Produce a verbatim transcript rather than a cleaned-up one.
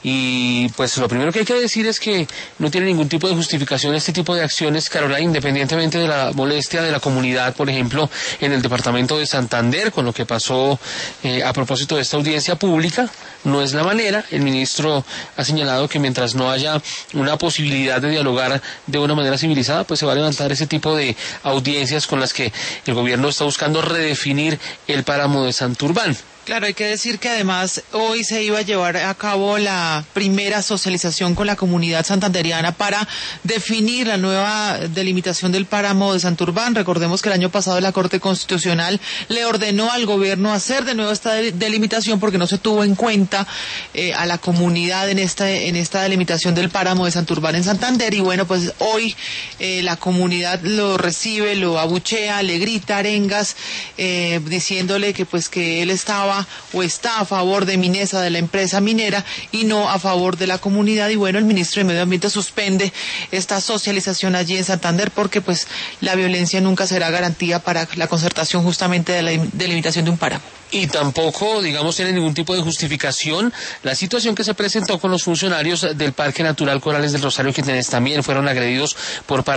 Y pues lo primero que hay que decir es que no tiene ningún tipo de justificación este tipo de acciones, Carola, independientemente de la molestia de la comunidad, por ejemplo, en el departamento de Santander, con lo que pasó eh, a propósito de esta audiencia pública. No es la manera. El ministro ha señalado que mientras no haya una posibilidad de dialogar de una manera civilizada, pues se va a levantar ese tipo de audiencias con las que el gobierno está buscando redefinir el páramo de Santurbán. Claro, hay que decir que además hoy se iba a llevar a cabo la primera socialización con la comunidad santanderiana para definir la nueva delimitación del páramo de Santurbán. Recordemos que el año pasado la Corte Constitucional le ordenó al gobierno hacer de nuevo esta delimitación porque no se tuvo en cuenta eh, a la comunidad en esta, en esta delimitación del páramo de Santurbán en Santander. Y bueno, pues hoy eh, la comunidad lo recibe, lo abuchea, le grita arengas, eh, diciéndole que pues que él estaba o está a favor de Minesa, de la empresa minera, y no a favor de la comunidad. Y bueno, el ministro de Medio Ambiente suspende esta socialización allí en Santander porque pues la violencia nunca será garantía para la concertación justamente de la delimitación de un páramo. Y tampoco, digamos, tiene ningún tipo de justificación la situación que se presentó con los funcionarios del Parque Natural Corales del Rosario, quienes también fueron agredidos por parte